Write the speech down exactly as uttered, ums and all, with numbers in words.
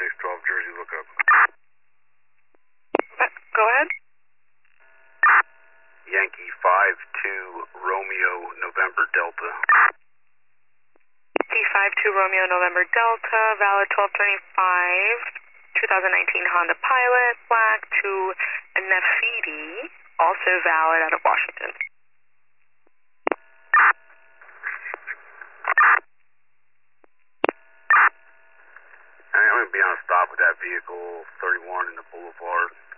six twelve Jersey lookup. Uh, go ahead. Yankee five two Romeo November Delta. Yankee five two Romeo November Delta, valid twelve twenty-five, twenty nineteen Honda Pilot, black to Nefidi, also valid out of Washington. I'm going to be on a stop with that vehicle, thirty-one in the Boulevard.